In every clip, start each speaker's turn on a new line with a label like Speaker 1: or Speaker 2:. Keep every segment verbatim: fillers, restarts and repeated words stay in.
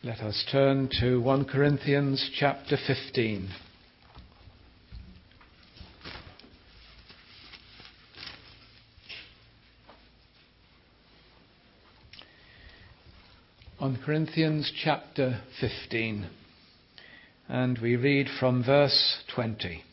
Speaker 1: Let us turn to First Corinthians chapter fifteen. First Corinthians chapter fifteen, and we read from verse twenty.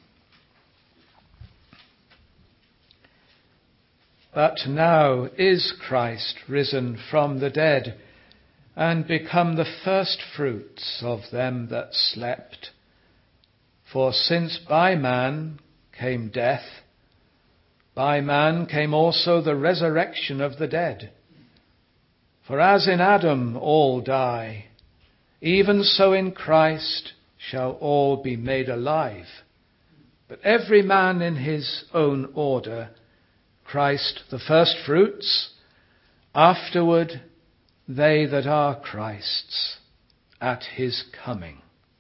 Speaker 1: But now is Christ risen from the dead, and become the firstfruits of them that slept. For since by man came death, by man came also the resurrection of the dead. For as in Adam all die, even so in Christ shall all be made alive. But every man in his own order, Christ the firstfruits, afterward they that are Christ's at his coming.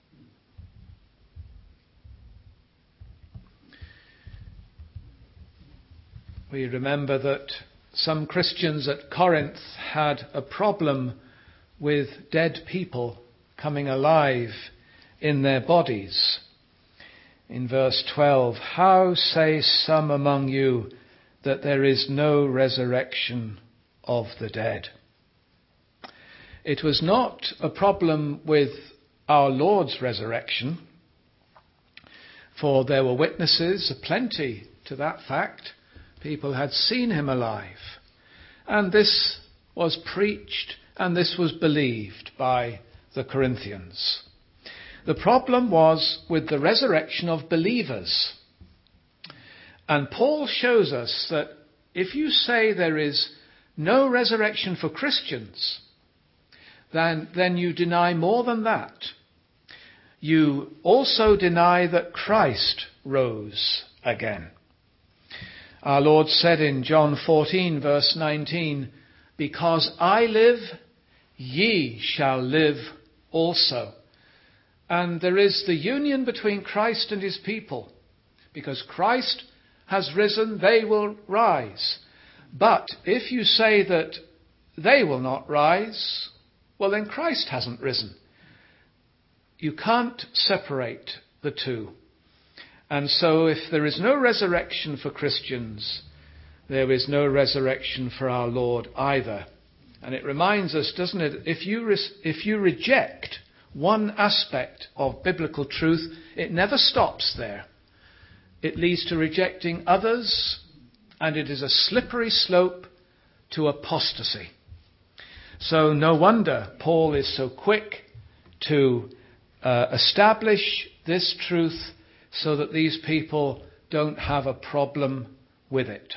Speaker 1: We remember that some Christians at Corinth had a problem with dead people coming alive in their bodies. In verse twelve, how say some among you that there is no resurrection of the dead? It was not a problem with our Lord's resurrection, for there were witnesses aplenty to that fact. People had seen him alive, and this was preached and this was believed by the Corinthians. The problem was with the resurrection of believers. And Paul shows us that if you say there is no resurrection for Christians, then, then you deny more than that. You also deny that Christ rose again. Our Lord said in John fourteen, verse nineteen, because I live, ye shall live also. And there is the union between Christ and his people. Because Christ has risen, they will rise. But if you say that they will not rise, well, then Christ hasn't risen. You can't separate the two. And so if there is no resurrection for Christians, there is no resurrection for our Lord either. And it reminds us, doesn't it, if you res- if you reject one aspect of biblical truth, it never stops there. It leads to rejecting others, and it is a slippery slope to apostasy. So no wonder Paul is so quick to uh, establish this truth so that these people don't have a problem with it.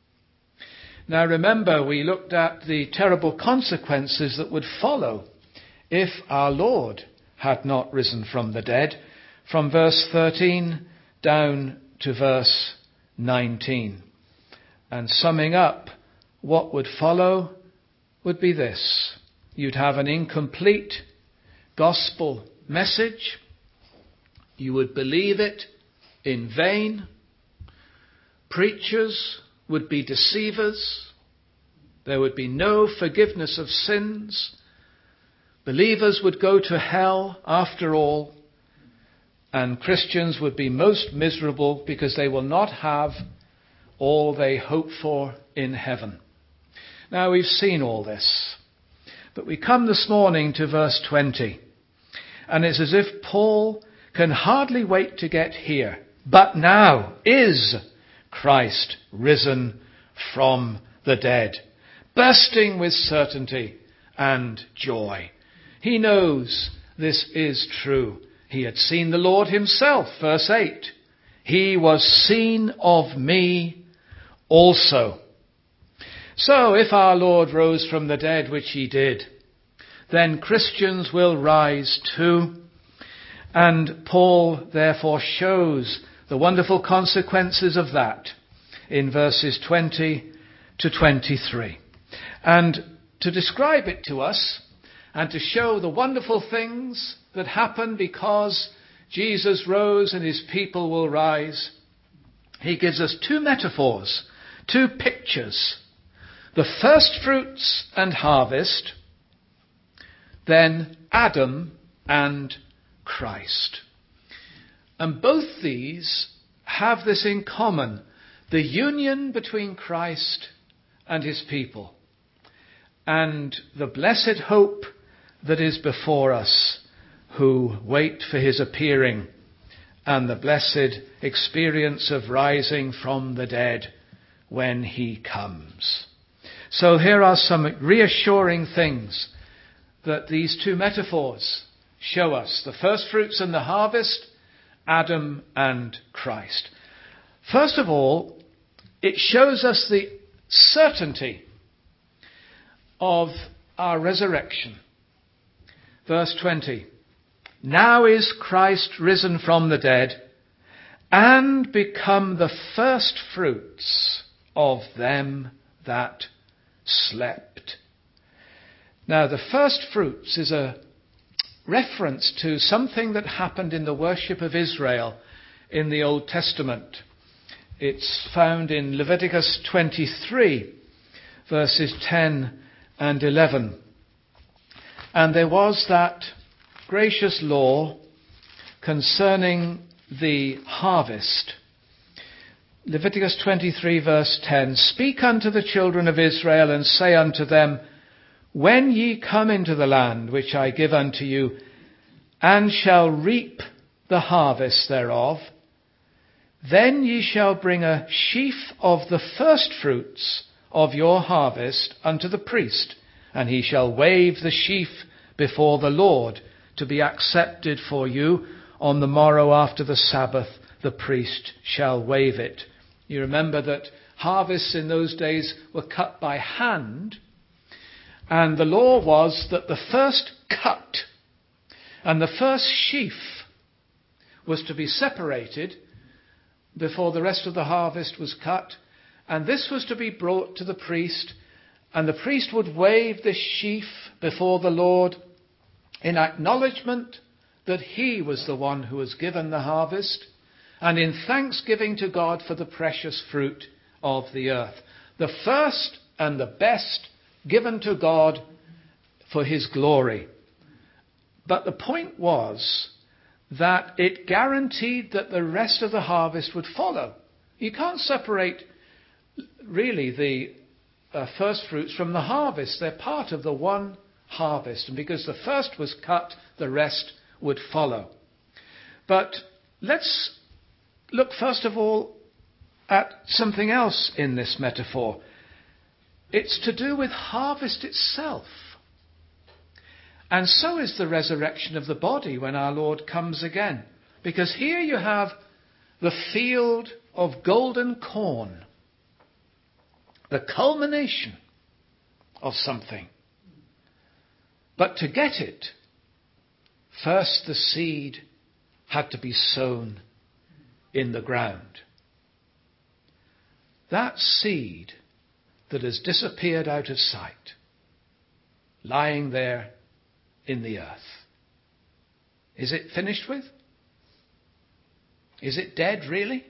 Speaker 1: Now remember, we looked at the terrible consequences that would follow if our Lord had not risen from the dead, from verse thirteen down to verse nineteen. And summing up, what would follow would be this. You'd have an incomplete gospel message. You would believe it in vain. Preachers would be deceivers. There would be no forgiveness of sins. Believers would go to hell after all. And Christians would be most miserable because they will not have all they hope for in heaven. Now we've seen all this, but we come this morning to verse twenty, and it's as if Paul can hardly wait to get here. But now is Christ risen from the dead, bursting with certainty and joy. He knows this is true. He had seen the Lord himself, verse eight. He was seen of me also. So if our Lord rose from the dead, which he did, then Christians will rise too. And Paul therefore shows the wonderful consequences of that in verses twenty to twenty-three. And to describe it to us and to show the wonderful things that happen because Jesus rose and his people will rise, he gives us two metaphors, two pictures. The first fruits and harvest, then Adam and Christ. And both these have this in common, the union between Christ and his people, and the blessed hope that is before us who wait for his appearing, and the blessed experience of rising from the dead when he comes. So here are some reassuring things that these two metaphors show us. The first fruits and the harvest, Adam and Christ. First of all, it shows us the certainty of our resurrection. Verse twenty. Now is Christ risen from the dead and become the first fruits of them that slept. Now, the first fruits is a reference to something that happened in the worship of Israel in the Old Testament. It's found in Leviticus twenty-three, verses ten and eleven. And there was that gracious law concerning the harvest. Leviticus twenty-three, verse ten. Speak unto the children of Israel, and say unto them, when ye come into the land which I give unto you, and shall reap the harvest thereof, then ye shall bring a sheaf of the first fruits of your harvest unto the priest, and he shall wave the sheaf before the Lord, to be accepted for you. On the morrow after the Sabbath, the priest shall wave it. You remember that harvests in those days were cut by hand, and the law was that the first cut and the first sheaf was to be separated before the rest of the harvest was cut, and this was to be brought to the priest, and the priest would wave this sheaf before the Lord in acknowledgement that he was the one who was given the harvest, and in thanksgiving to God for the precious fruit of the earth. The first and the best given to God for his glory. But the point was that it guaranteed that the rest of the harvest would follow. You can't separate really the uh, first fruits from the harvest. They're part of the one harvest, and because the first was cut, the rest would follow. But let's look first of all at something else in this metaphor. It's to do with harvest itself. And so is the resurrection of the body when our Lord comes again. Because here you have the field of golden corn, the culmination of something. But to get it, first the seed had to be sown in the ground. That seed that has disappeared out of sight, lying there in the earth. Is it finished with? Is it dead, really?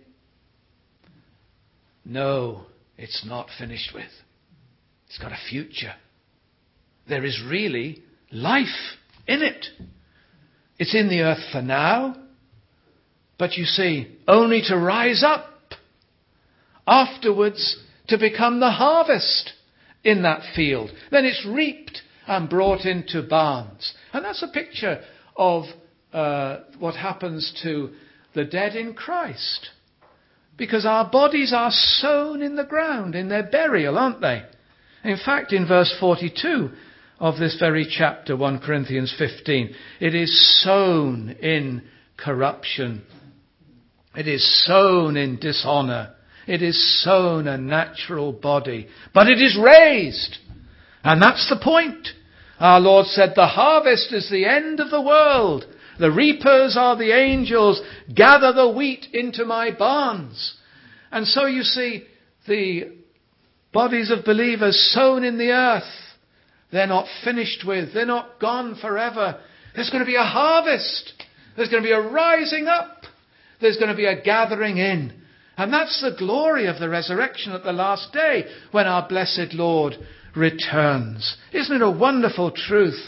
Speaker 1: No, it's not finished with. It's got a future. There is really life in it. It's in the earth for now, but you see, only to rise up afterwards to become the harvest in that field. Then it's reaped and brought into barns. And that's a picture of uh, what happens to the dead in Christ. Because our bodies are sown in the ground, in their burial, aren't they? In fact, in verse forty-two of this very chapter, First Corinthians fifteen, it is sown in corruption. It is sown in dishonour. It is sown a natural body. But it is raised. And that's the point. Our Lord said, the harvest is the end of the world. The reapers are the angels. Gather the wheat into my barns. And so you see, the bodies of believers sown in the earth, they're not finished with. They're not gone forever. There's going to be a harvest. There's going to be a rising up. There's going to be a gathering in. And that's the glory of the resurrection at the last day, when our blessed Lord returns. Isn't it a wonderful truth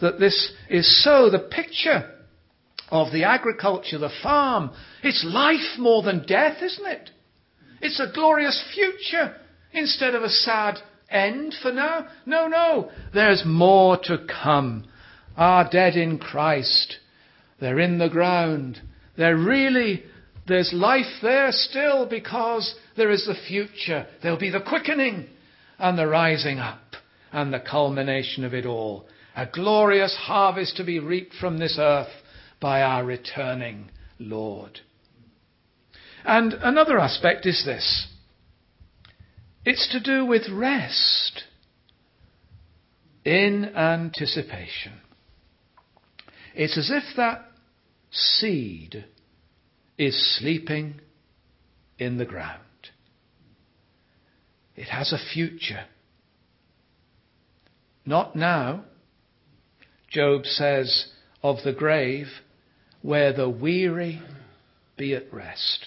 Speaker 1: that this is so. The picture of the agriculture, the farm, it's life more than death, isn't it? It's a glorious future instead of a sad end for now. No, no, there's more to come. Are dead in Christ. They're in the ground. They're really, there's life there still because there is the future. There'll be the quickening and the rising up and the culmination of it all. A glorious harvest to be reaped from this earth by our returning Lord. And another aspect is this. It's to do with rest in anticipation. It's as if that seed is sleeping in the ground. It has a future. Not now. Job says of the grave, where the weary be at rest.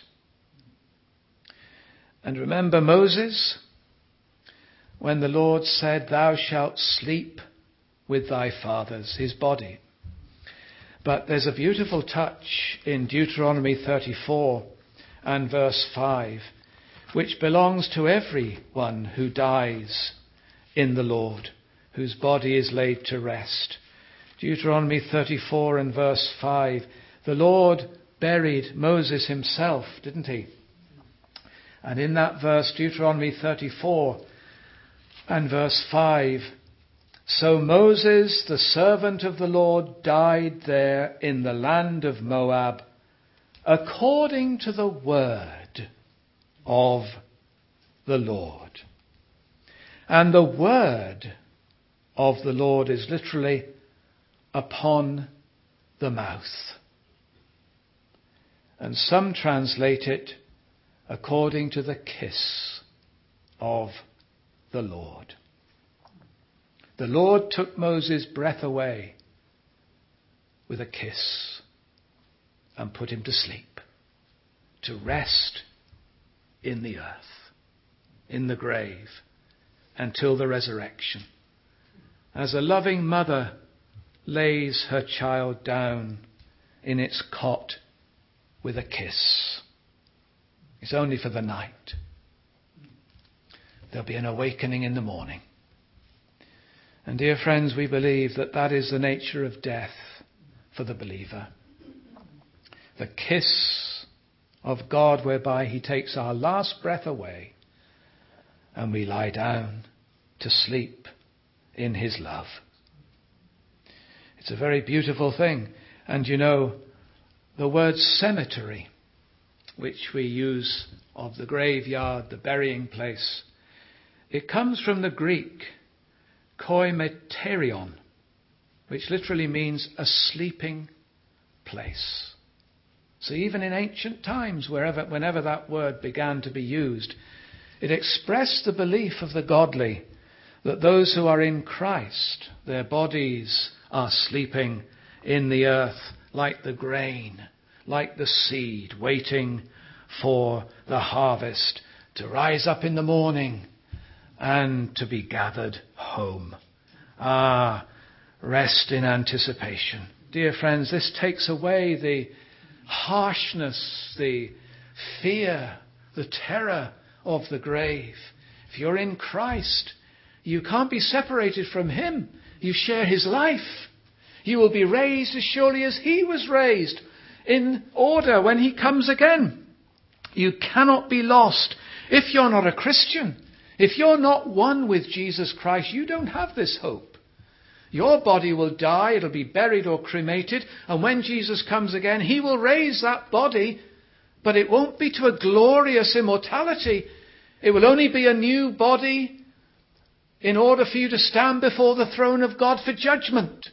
Speaker 1: And remember Moses, when the Lord said, thou shalt sleep with thy fathers, his body. But there's a beautiful touch in Deuteronomy thirty-four and verse five, which belongs to everyone who dies in the Lord, whose body is laid to rest. Deuteronomy thirty-four and verse five. The Lord buried Moses himself, didn't he? And in that verse, Deuteronomy thirty-four and verse five, so Moses, the servant of the Lord, died there in the land of Moab, according to the word of the Lord. And the word of the Lord is literally upon the mouth. And some translate it according to the kiss of the Lord. The Lord took Moses' breath away with a kiss and put him to sleep, to rest in the earth, in the grave, until the resurrection. As a loving mother lays her child down in its cot with a kiss. It's only for the night. There'll be an awakening in the morning. And dear friends, we believe that that is the nature of death for the believer. The kiss of God whereby he takes our last breath away and we lie down to sleep in his love. It's a very beautiful thing. And you know, the word cemetery, which we use of the graveyard, the burying place, it comes from the Greek koimeterion, which literally means a sleeping place. So even in ancient times, wherever, whenever that word began to be used, it expressed the belief of the godly that those who are in Christ, their bodies are sleeping in the earth like the grain, like the seed, waiting for the harvest to rise up in the morning and to be gathered home. Ah, rest in anticipation. Dear friends, this takes away the harshness, the fear, the terror of the grave. If you're in Christ, you can't be separated from him. You share his life. You will be raised as surely as he was raised, in order when he comes again. You cannot be lost if you're not a Christian. If you're not one with Jesus Christ, you don't have this hope. Your body will die, it'll be buried or cremated, and when Jesus comes again, he will raise that body, but it won't be to a glorious immortality. It will only be a new body in order for you to stand before the throne of God for judgment.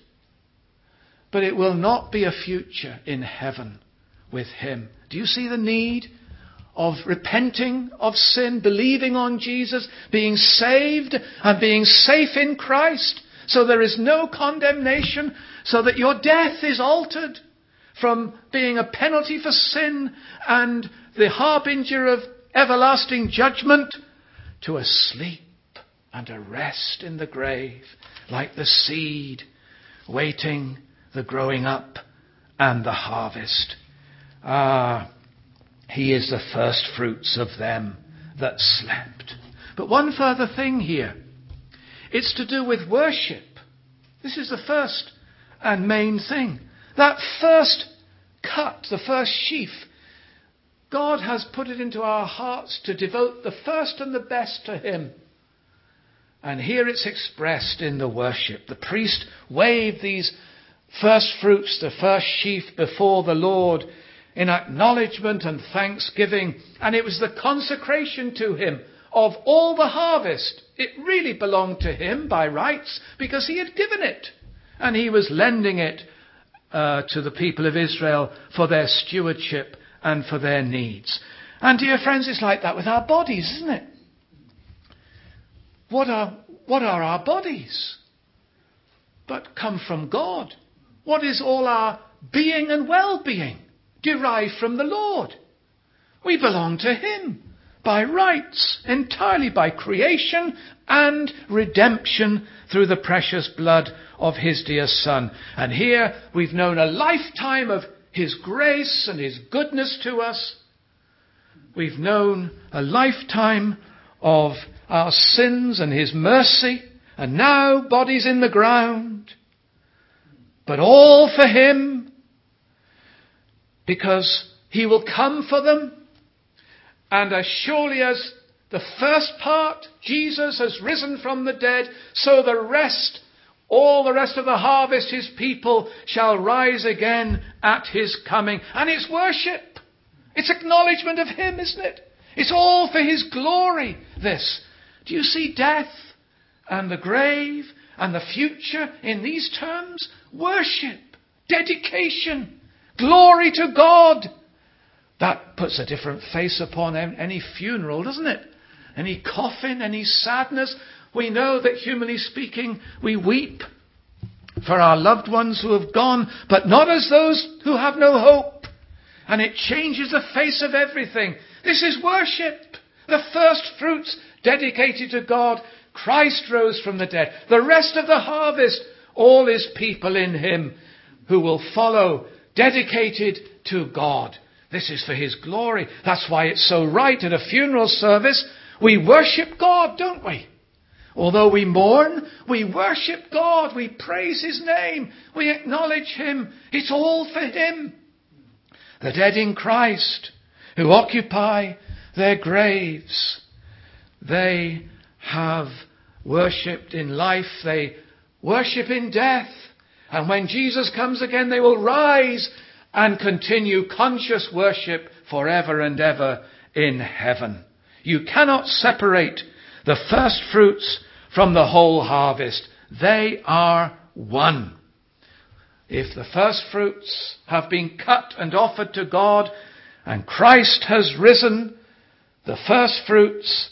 Speaker 1: But it will not be a future in heaven with him. Do you see the need of repenting of sin, believing on Jesus, being saved and being safe in Christ, so there is no condemnation, so that your death is altered from being a penalty for sin and the harbinger of everlasting judgment to a sleep and a rest in the grave, like the seed waiting, the growing up, and the harvest. Ah, he is the first fruits of them that slept. But one further thing here. It's to do with worship. This is the first and main thing. That first cut, the first sheaf, God has put it into our hearts to devote the first and the best to him. And here it's expressed in the worship. The priest waved these first fruits, the first sheaf, before the Lord in acknowledgement and thanksgiving. And it was the consecration to him of all the harvest. It really belonged to him by rights because he had given it. And he was lending it uh, to the people of Israel for their stewardship and for their needs. And dear friends, it's like that with our bodies, isn't it? What are, what are our bodies? But come from God. What is all our being and well-being? Derived from the Lord. We belong to him by rights, entirely by creation and redemption through the precious blood of his dear Son. And here we've known a lifetime of his grace and his goodness to us. We've known a lifetime of our sins and his mercy, and now bodies in the ground. But all for him, because he will come for them. And as surely as the first part, Jesus has risen from the dead, so the rest, all the rest of the harvest, his people, shall rise again at his coming. And it's worship. It's acknowledgement of him, isn't it? It's all for his glory, this. Do you see death and the grave and the future in these terms? Worship, dedication, glory to God. That puts a different face upon any funeral, doesn't it? Any coffin, any sadness. We know that, humanly speaking, we weep for our loved ones who have gone, but not as those who have no hope. And it changes the face of everything. This is worship. The first fruits dedicated to God. Christ rose from the dead. The rest of the harvest, all his people in him who will follow, dedicated to God. This is for his glory. That's why it's so right at a funeral service. We worship God, don't we? Although we mourn, we worship God. We praise his name. We acknowledge him. It's all for him. The dead in Christ who occupy their graves, they have worshipped in life. They worship in death. And when Jesus comes again, they will rise and continue conscious worship forever and ever in heaven. You cannot separate the first fruits from the whole harvest. They are one. If the first fruits have been cut and offered to God, and Christ has risen, the first fruits,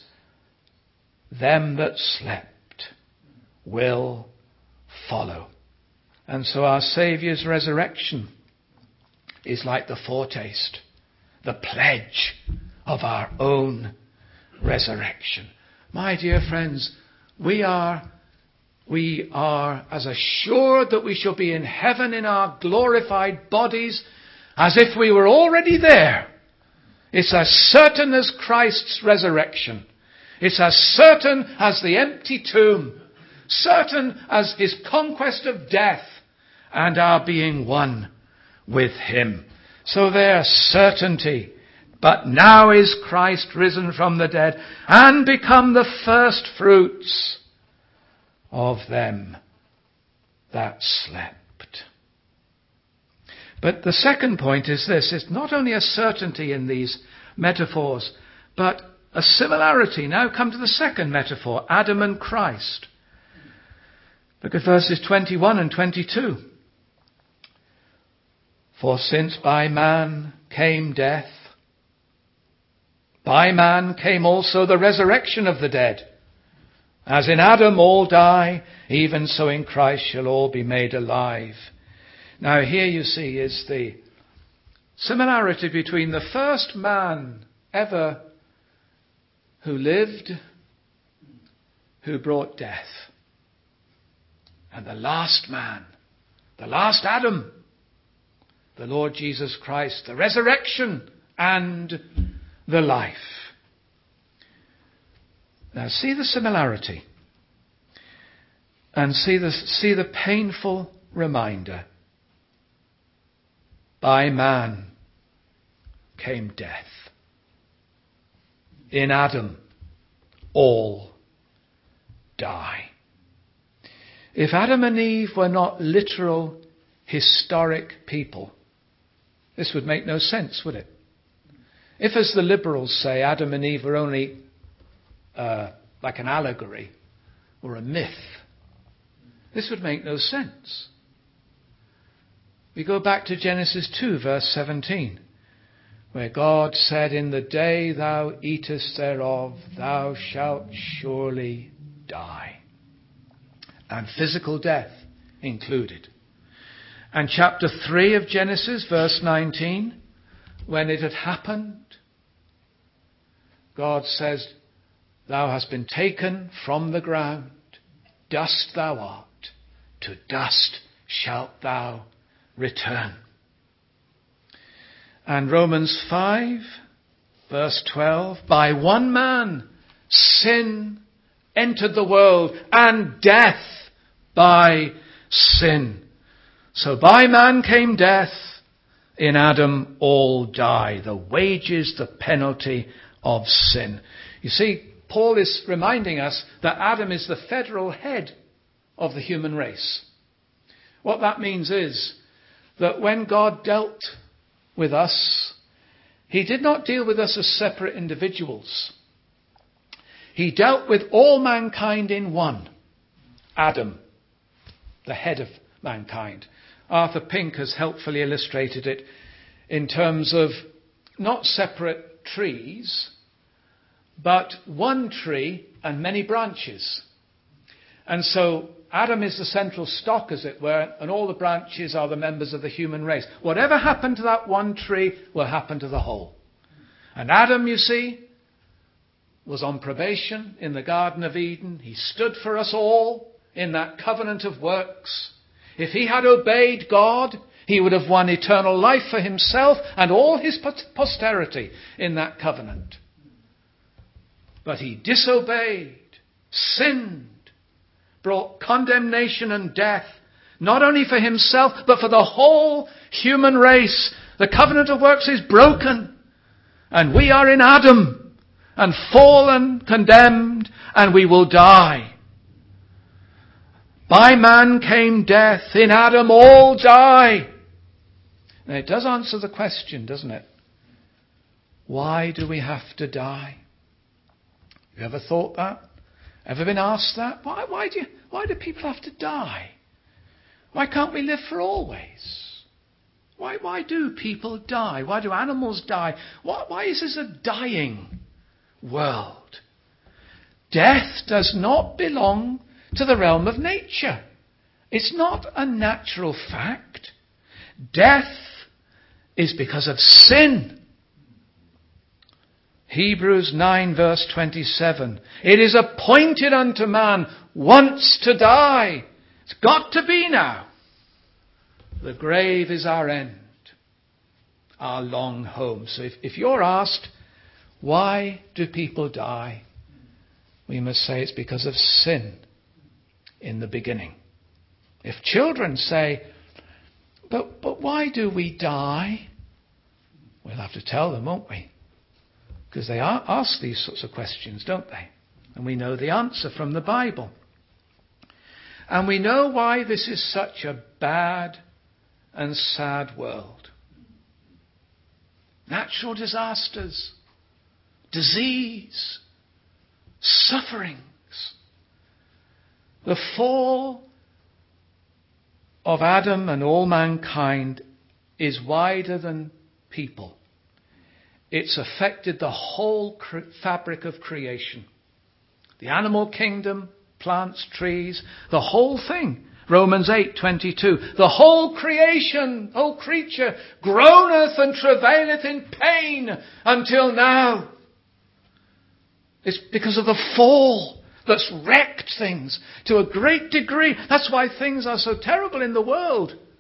Speaker 1: them that slept, will follow. And so our Saviour's resurrection is like the foretaste, the pledge of our own resurrection. My dear friends, we are, we are as assured that we shall be in heaven in our glorified bodies as if we were already there. It's as certain as Christ's resurrection. It's as certain as the empty tomb, certain as his conquest of death and our being one with him. So there's certainty. But now is Christ risen from the dead and become the first fruits of them that slept. But the second point is this. It's not only a certainty in these metaphors, but a similarity. Now come to the second metaphor, Adam and Christ. Look at verses twenty-one and twenty-two. For since by man came death, by man came also the resurrection of the dead. As in Adam all die, even so in Christ shall all be made alive. Now here you see is the similarity between the first man ever who lived, who brought death, and the last man the last Adam, the Lord Jesus Christ, the resurrection and the life. Now see the similarity and see the, see the painful reminder. By man came death. In Adam all die. If Adam and Eve were not literal, historic people, this would make no sense, would it? If, as the liberals say, Adam and Eve were only uh, like an allegory or a myth, this would make no sense. We go back to Genesis two, verse seventeen, where God said, in the day thou eatest thereof, thou shalt surely die. And physical death included. And chapter three of Genesis, verse nineteen, when it had happened, God says, thou hast been taken from the ground, dust thou art, to dust shalt thou return. And Romans five, verse twelve, by one man sin entered the world, and death by sin. So by man came death, in Adam all die. The wages, the penalty of sin. You see, Paul is reminding us that Adam is the federal head of the human race. What that means is that when God dealt with us, he did not deal with us as separate individuals. He dealt with all mankind in one. Adam, the head of mankind. Arthur Pink has helpfully illustrated it in terms of not separate trees, but one tree and many branches. And so Adam is the central stock, as it were, and all the branches are the members of the human race. Whatever happened to that one tree will happen to the whole. And Adam, you see, was on probation in the Garden of Eden. He stood for us all in that covenant of works. If he had obeyed God, he would have won eternal life for himself and all his posterity in that covenant. But he disobeyed, sinned, brought condemnation and death, not only for himself, but for the whole human race. The covenant of works is broken, and we are in Adam, and fallen, condemned, and we will die. By man came death, in Adam all die. Now it does answer the question, doesn't it? Why do we have to die? You ever thought that? Ever been asked that? Why, why, do you, why do people have to die? Why can't we live for always? Why, why do people die? Why do animals die? Why, why is this a dying world? Death does not belong to the realm of nature. It's not a natural fact. Death is because of sin. Hebrews nine verse twenty-seven. It is appointed unto man once to die. It's got to be now. The grave is our end, our long home. So if, if you're asked, why do people die? We must say it's because of sin in the beginning. If children say, but, but why do we die? We'll have to tell them, won't we? Because they are ask these sorts of questions, don't they? And we know the answer from the Bible. And we know why this is such a bad and sad world. Natural disasters, disease, sufferings. The fall of Adam and all mankind is wider than people. It's affected the whole cre- fabric of creation. The animal kingdom, plants, trees, the whole thing. Romans eight twenty-two. The whole creation, whole creature, groaneth and travaileth in pain until now. It's because of the fall that's wrecked things to a great degree. That's why things are so terrible in the world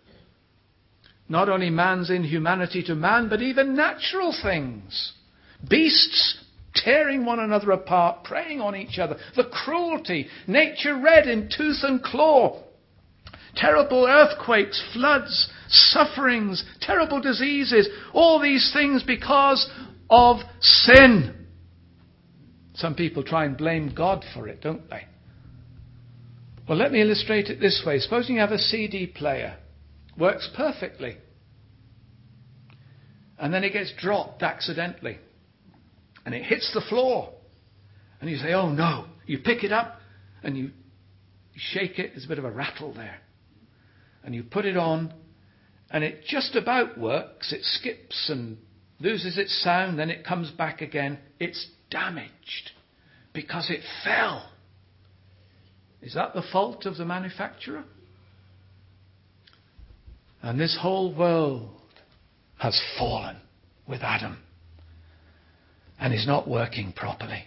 Speaker 1: Not only man's inhumanity to man, but even natural things. Beasts tearing one another apart, preying on each other. The cruelty, nature red in tooth and claw. Terrible earthquakes, floods, sufferings, terrible diseases. All these things because of sin. Some people try and blame God for it, don't they? Well, let me illustrate it this way. Supposing you have a C D player. Works perfectly. And then it gets dropped accidentally. And it hits the floor. And you say, oh no. You pick it up and you, you shake it. There's a bit of a rattle there. And you put it on and it just about works. It skips and loses its sound. Then it comes back again. It's damaged because it fell. Is that the fault of the manufacturer? And this whole world has fallen with Adam and is not working properly.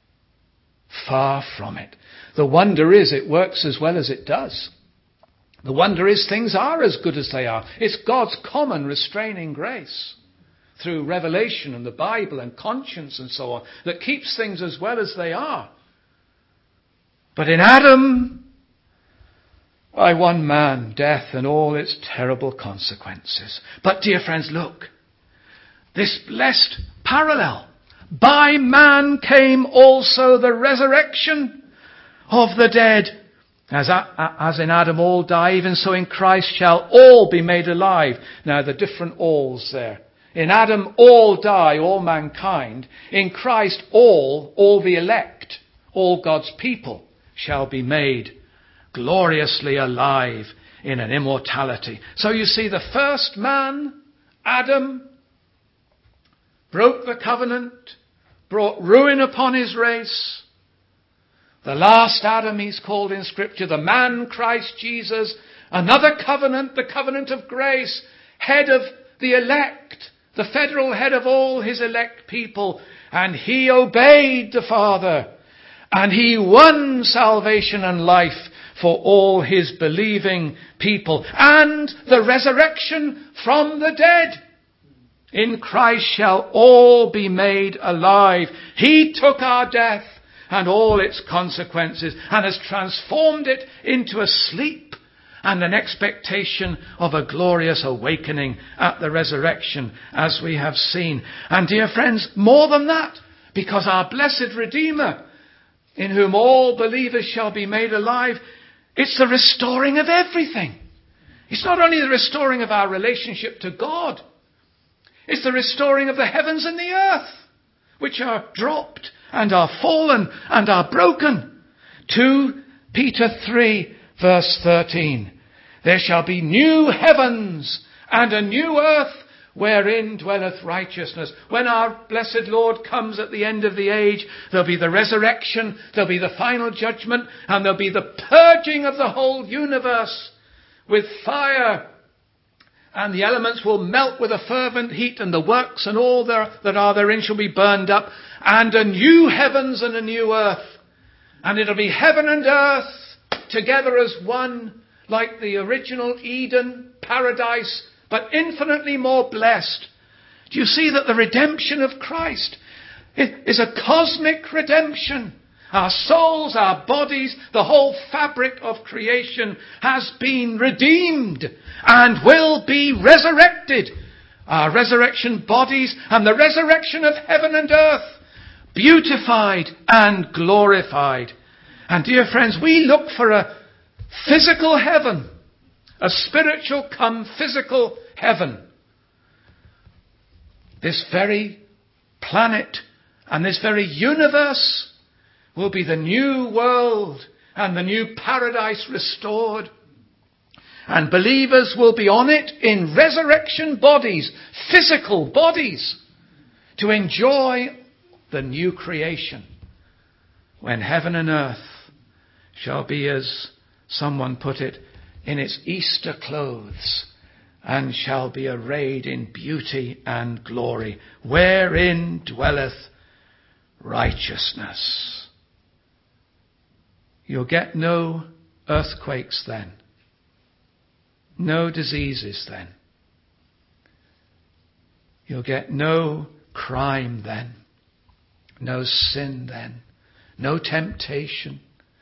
Speaker 1: Far from it. The wonder is it works as well as it does. The wonder is things are as good as they are. It's God's common restraining grace through revelation and the Bible and conscience and so on that keeps things as well as they are. But in Adam, by one man, death and all its terrible consequences. But dear friends, look. This blessed parallel. By man came also the resurrection of the dead. As, as in Adam all die, even so in Christ shall all be made alive. Now the different alls there. In Adam all die, all mankind. In Christ all, all the elect, all God's people shall be made gloriously alive in an immortality. So you see, the first man, Adam, broke the covenant, brought ruin upon his race. The last Adam, he's called in Scripture, the man Christ Jesus, another covenant, the covenant of grace, head of the elect, the federal head of all his elect people. And he obeyed the Father, and he won salvation and life for all his believing people. And the resurrection from the dead. In Christ shall all be made alive. He took our death and all its consequences and has transformed it into a sleep and an expectation of a glorious awakening at the resurrection, as we have seen. And dear friends, more than that, because our blessed Redeemer, in whom all believers shall be made alive, it's the restoring of everything. It's not only the restoring of our relationship to God. It's the restoring of the heavens and the earth, which are dropped and are fallen and are broken. Second Peter three verse thirteen. There shall be new heavens and a new earth wherein dwelleth righteousness. When our blessed Lord comes at the end of the age, there'll be the resurrection, there'll be the final judgment, and there'll be the purging of the whole universe with fire. And the elements will melt with a fervent heat, and the works and all there, that are therein shall be burned up. And a new heavens and a new earth. And it'll be heaven and earth together as one, like the original Eden, paradise, but infinitely more blessed. Do you see that the redemption of Christ is a cosmic redemption? Our souls, our bodies, the whole fabric of creation has been redeemed and will be resurrected. Our resurrection bodies and the resurrection of heaven and earth, beautified and glorified. And dear friends, we look for a physical heaven, a spiritual come physical heaven. This very planet and this very universe will be the new world and the new paradise restored. And believers will be on it in resurrection bodies, physical bodies, to enjoy the new creation, when heaven and earth shall be, as someone put it, in its Easter clothes, and shall be arrayed in beauty and glory, wherein dwelleth righteousness. You'll get no earthquakes then. No diseases then. You'll get no crime then, no sin then, no temptation.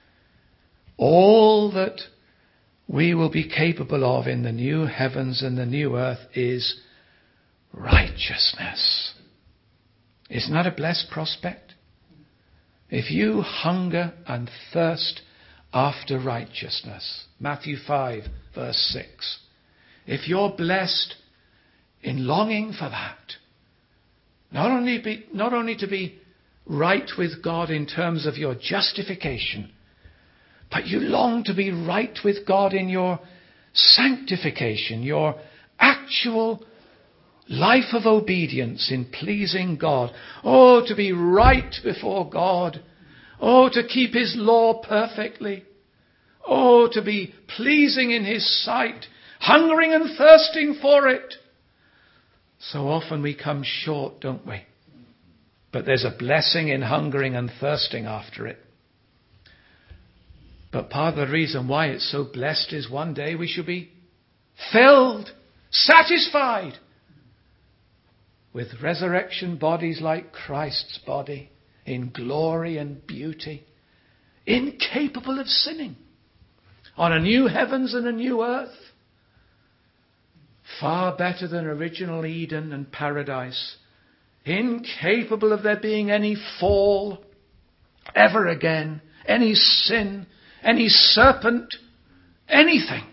Speaker 1: All that we will be capable of in the new heavens and the new earth is righteousness. Isn't that a blessed prospect? If you hunger and thirst after righteousness, Matthew five verse six, if you're blessed in longing for that, not only be, not only to be right with God in terms of your justification, but you long to be right with God in your sanctification, your actual life of obedience in pleasing God. Oh, to be right before God. Oh, to keep His law perfectly. Oh, to be pleasing in His sight, hungering and thirsting for it. So often we come short, don't we? But there's a blessing in hungering and thirsting after it. But part of the reason why it's so blessed is one day we shall be filled, satisfied with resurrection bodies like Christ's body, in glory and beauty, incapable of sinning, on a new heavens and a new earth. Far better than original Eden and paradise. Incapable of there being any fall ever again, any sin, any serpent, anything.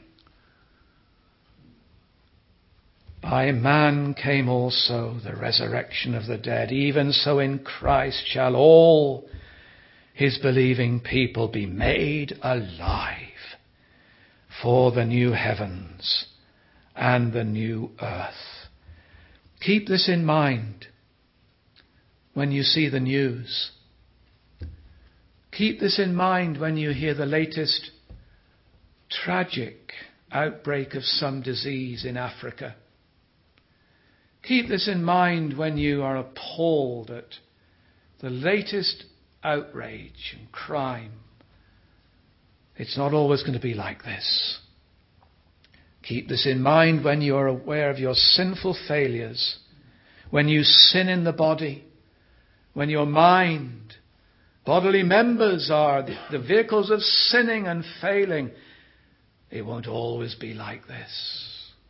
Speaker 1: By man came also the resurrection of the dead. Even so in Christ shall all His believing people be made alive for the new heavens and the new earth. Keep this in mind when you see the news. Keep this in mind when you hear the latest tragic outbreak of some disease in Africa. Keep this in mind when you are appalled at the latest outrage and crime. It's not always going to be like this. Keep this in mind when you are aware of your sinful failures, when you sin in the body, when your mind, bodily members are the vehicles of sinning and failing. It won't always be like this.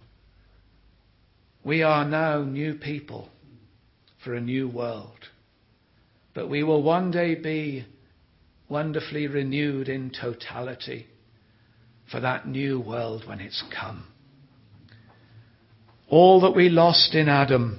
Speaker 1: We are now new people for a new world. But we will one day be wonderfully renewed in totality for that new world when it's come. All that we lost in Adam,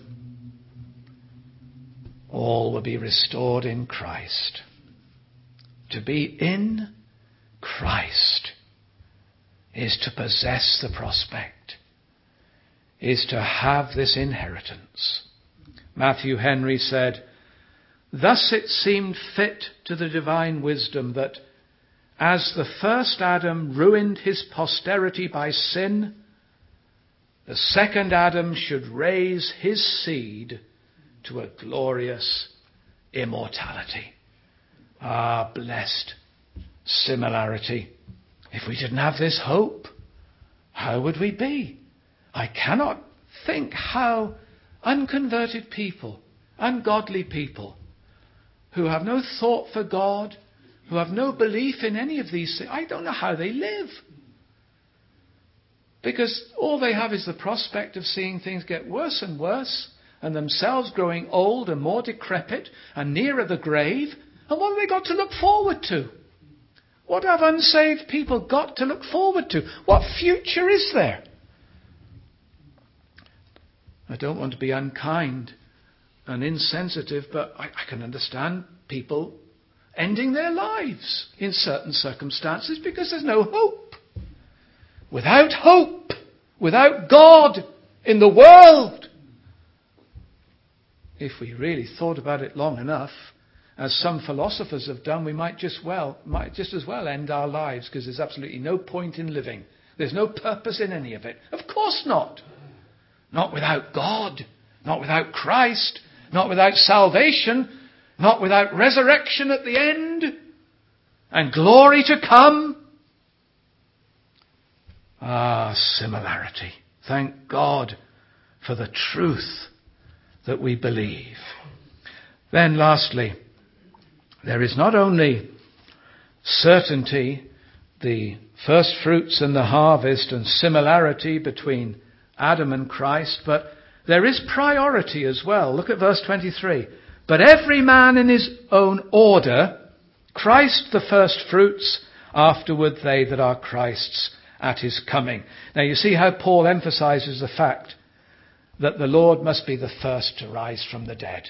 Speaker 1: all will be restored in Christ. To be in Christ is to possess the prospect, is to have this inheritance. Matthew Henry said, "Thus it seemed fit to the divine wisdom that as the first Adam ruined his posterity by sin, the second Adam should raise his seed to a glorious immortality." Ah, blessed similarity. If we didn't have this hope, how would we be? I cannot think how unconverted people, ungodly people, who have no thought for God, who have no belief in any of these things, I don't know how they live. Because all they have is the prospect of seeing things get worse and worse, and themselves growing old and more decrepit and nearer the grave. And what have they got to look forward to? What have unsaved people got to look forward to? What future is there? I don't want to be unkind and insensitive, but I, I can understand people ending their lives in certain circumstances because there's no hope. Without hope, without God in the world, if we really thought about it long enough, as some philosophers have done, we might just well, might just as well end our lives because there's absolutely no point in living. There's no purpose in any of it. Of course not. Not without God, not without Christ, not without salvation, not without resurrection at the end and glory to come. Ah, similarity. Thank God for the truth that we believe. Then lastly, there is not only certainty, the first fruits and the harvest and similarity between Adam and Christ, but there is priority as well. Look at verse twenty-three. But every man in his own order, Christ the first fruits, afterward they that are Christ's at his coming. Now you see how Paul emphasizes the fact that the Lord must be the first to rise from the dead.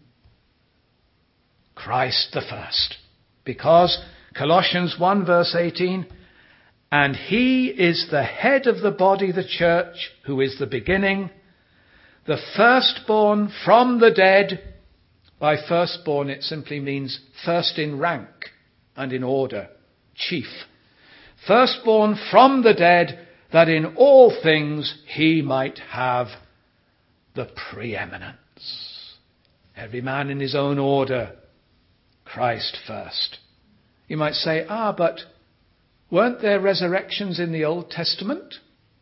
Speaker 1: Christ the first. Because Colossians one verse eighteen, and he is the head of the body, the church, who is the beginning, the firstborn from the dead. By firstborn it simply means first in rank and in order, chief. Firstborn from the dead, that in all things he might have the preeminence. Every man in his own order, Christ first. You might say, ah, but weren't there resurrections in the Old Testament?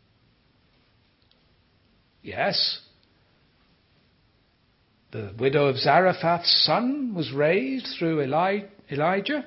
Speaker 1: Yes. The widow of Zarephath's son was raised through Eli- Elijah.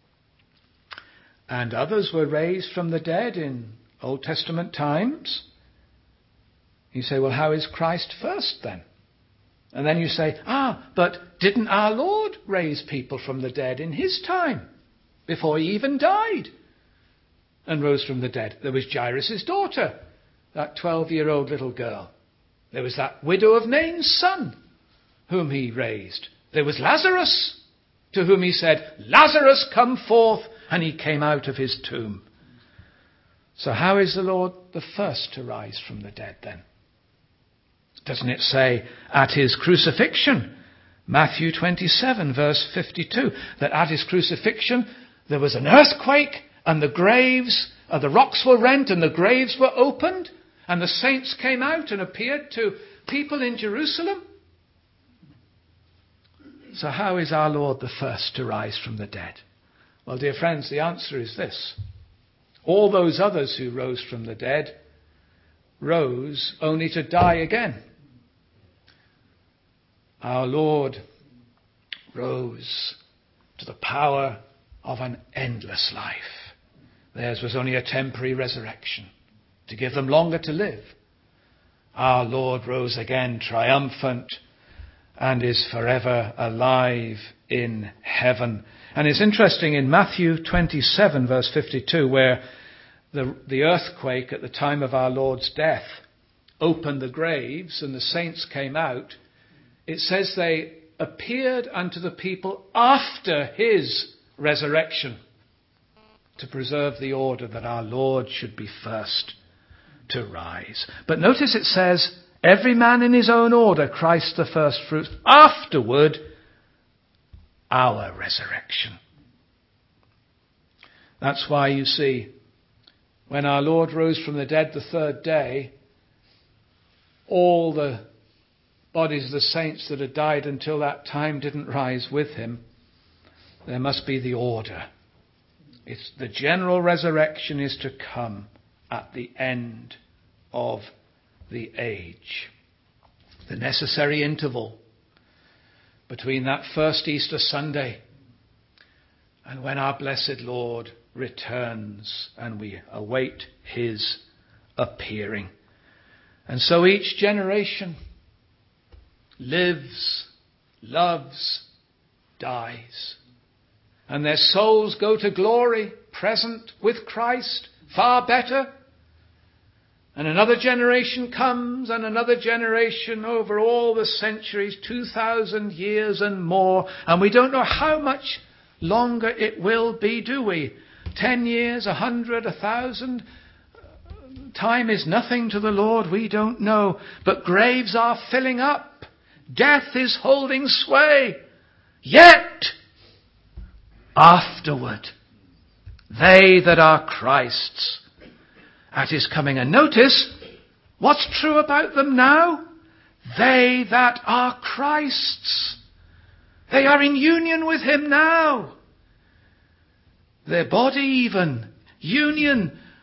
Speaker 1: And others were raised from the dead in Old Testament times. You say, well, how is Christ first then? And then you say, ah, but didn't our Lord raise people from the dead in his time, before he even died and rose from the dead? There was Jairus' daughter, that twelve-year-old little girl. There was that widow of Nain's son, whom he raised. There was Lazarus, to whom he said, Lazarus, come forth, and he came out of his tomb. So how is the Lord the first to rise from the dead then? Doesn't it say at his crucifixion? Matthew twenty-seven verse fifty-two, that at his crucifixion there was an earthquake and the graves, uh, the rocks were rent and the graves were opened and the saints came out and appeared to people in Jerusalem. So how is our Lord the first to rise from the dead? Well, dear friends, the answer is this. All those others who rose from the dead rose only to die again. Our Lord rose to the power of an endless life. Theirs was only a temporary resurrection to give them longer to live. Our Lord rose again triumphant and is forever alive in heaven. And it's interesting in Matthew twenty-seven verse fifty-two, where the, the earthquake at the time of our Lord's death opened the graves and the saints came out. It says they appeared unto the people after his resurrection to preserve the order that our Lord should be first to rise. But notice it says, every man in his own order, Christ the first fruits, afterward our resurrection. That's why you see, when our Lord rose from the dead the third day, all the bodies of the saints that had died until that time didn't rise with him. There must be the order. It's the general resurrection is to come at the end of the age. The necessary interval between that first Easter Sunday and when our blessed Lord returns and we await his appearing. And so each generation lives, loves, dies. And their souls go to glory, present with Christ, far better. And another generation comes, and another generation over all the centuries, two thousand years and more. And we don't know how much longer it will be, do we? Ten years, a hundred, a thousand. Time is nothing to the Lord, we don't know. But graves are filling up. Death is holding sway. Yet, afterward, they that are Christ's at his coming. And notice, what's true about them now? They that are Christ's. They are in union with him now. Their body even, union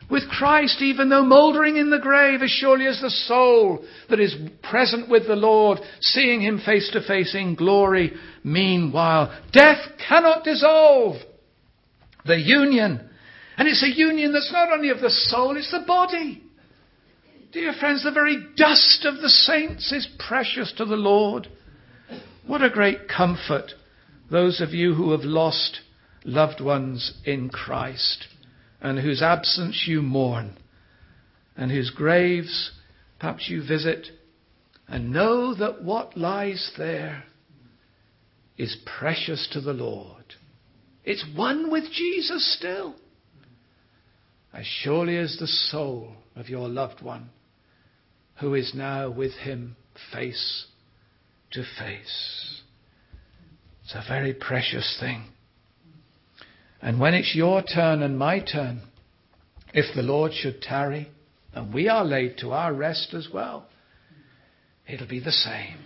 Speaker 1: With Christ, even though mouldering in the grave, as surely as the soul that is present with the Lord, seeing him face to face in glory. Meanwhile, death cannot dissolve the union. And it's a union that's not only of the soul, it's the body. Dear friends, the very dust of the saints is precious to the Lord. What a great comfort, those of you who have lost loved ones in Christ, and whose absence you mourn, and whose graves perhaps you visit, and know that what lies there is precious to the Lord. It's one with Jesus still, as surely as the soul of your loved one who is now with him face to face. It's a very precious thing. And when it's your turn and my turn, if the Lord should tarry, and we are laid to our rest as well, it'll be the same.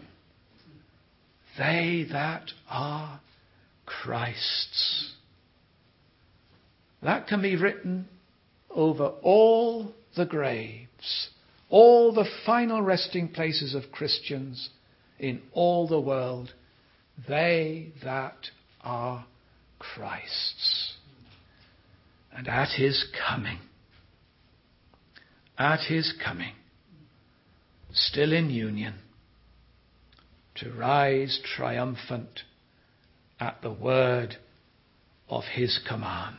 Speaker 1: They that are Christ's. That can be written over all the graves, all the final resting places of Christians in all the world. They that are Christ's. And at his coming, at his coming, still in union, to rise triumphant at the word of his command.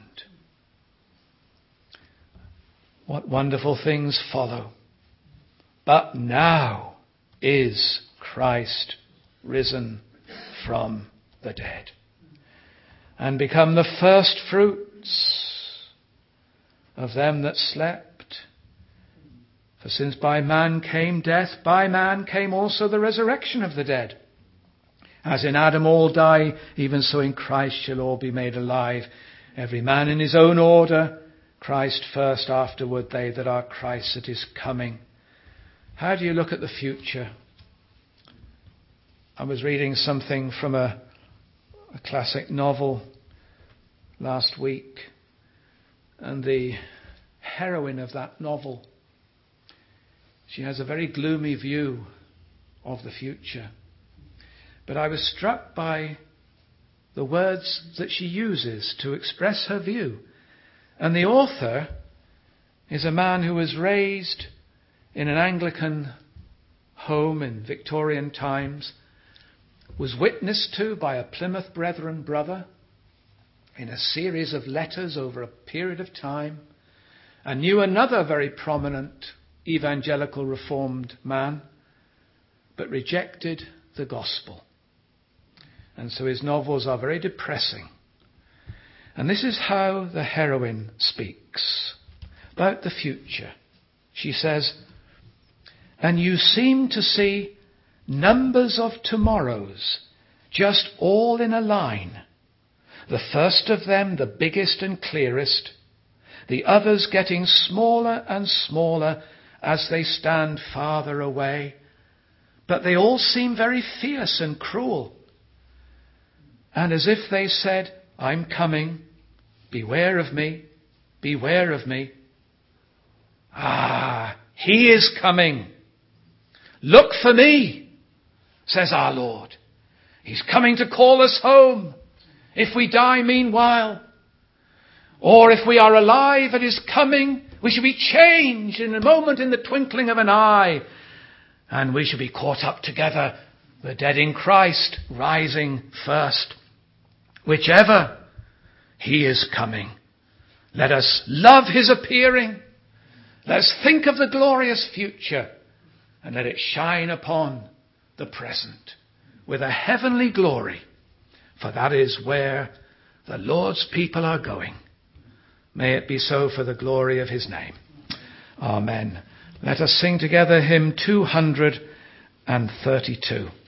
Speaker 1: What wonderful things follow. But now is Christ risen from the dead, and become the first fruits of them that slept. For since by man came death, by man came also the resurrection of the dead. As in Adam all die, even so in Christ shall all be made alive, every man in his own order, Christ first, afterward they that are Christ's at his coming. How do you look at the future? I was reading something from a, a classic novel last week, and the heroine of that novel, she has a very gloomy view of the future. But I was struck by the words that she uses to express her view. And the author is a man who was raised in an Anglican home in Victorian times, was witnessed to by a Plymouth Brethren brother in a series of letters over a period of time, and knew another very prominent evangelical reformed man, but rejected the gospel. And so his novels are very depressing. And this is how the heroine speaks about the future. She says, "And you seem to see numbers of tomorrows, just all in a line. The first of them the biggest and clearest, the others getting smaller and smaller as they stand farther away. But they all seem very fierce and cruel. And as if they said, 'I'm coming. Beware of me. Beware of me.' Ah, he is coming. Look for me, says our Lord. He's coming to call us home. If we die meanwhile, or if we are alive at his coming, we shall be changed in a moment, in the twinkling of an eye, and we shall be caught up together, the dead in Christ, rising first. Whichever, he is coming. Let us love his appearing. Let us think of the glorious future, and let it shine upon the present with a heavenly glory, for that is where the Lord's people are going. May it be so for the glory of his name. Amen. Let us sing together hymn two hundred thirty-two.